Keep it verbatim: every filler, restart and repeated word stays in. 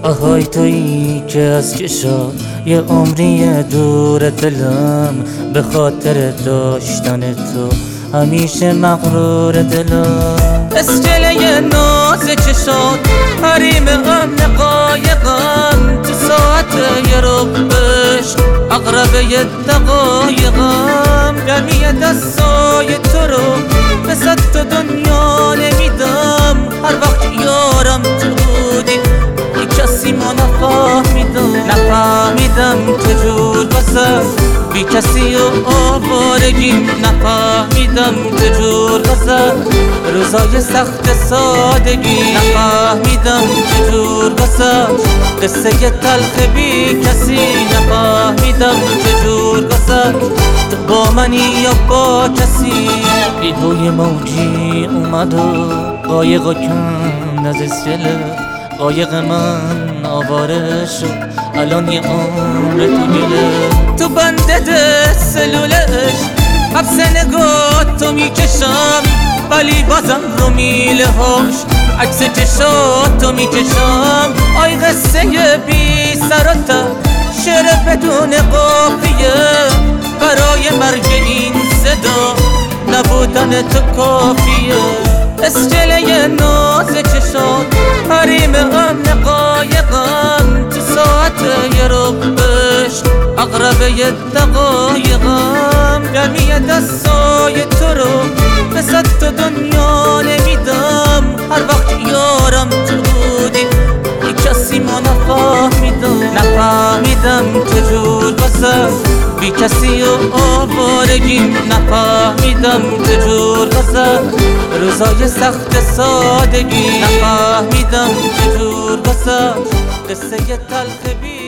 آهای تویی که از چشات یه عمری دور دلم، به خاطر داشتن تو همیشه مغرور دلم. اسکله ناز چشات حریم امن قایقم، تو ساعت یه ربش اقرب یه دقایقم. گرمی دستای تو رو به صد تا دنیا نمیدم، هر وقت یارم تو بودی کسی ما نفهمیدم نفهمیدم چجور واسه بی کسی و آوارگیم، نفهمیدم چجور واسه روزای سخت سادگی، نفهمیدم چجور واسه قصه تلخ بی کسی، نفهمیدم چجور واسه تو با منی یا با کسی. ایدوی موجی اومد و قایقا کن از اسکله، قایق من آواره شد الان یه عمر تو گله. تو بنده سلولش حبس نگاه تو میکشم، ولی بازم رو میله هاش عکس چشات تو میکشم. آی قصه بی سر و ته شعر بدون قافیه، برای مرگ این صدا نبودن تو کافیه. اسکله ناز چشات حریم امن قایقم، تو ساعت یه ربش اقرب یه دقایقم. گرمی دستای تو رو به صد تا دنیا نمیدم، هر وقت یارم تو بودی کسی ما نفهمیدم نفهمیدم چجور واسه بی کسی و آوارگیم، نفهمیدم چجور واسه روزای سخت سادگی، نفهمیدم چجور واسه قصه تلخ بی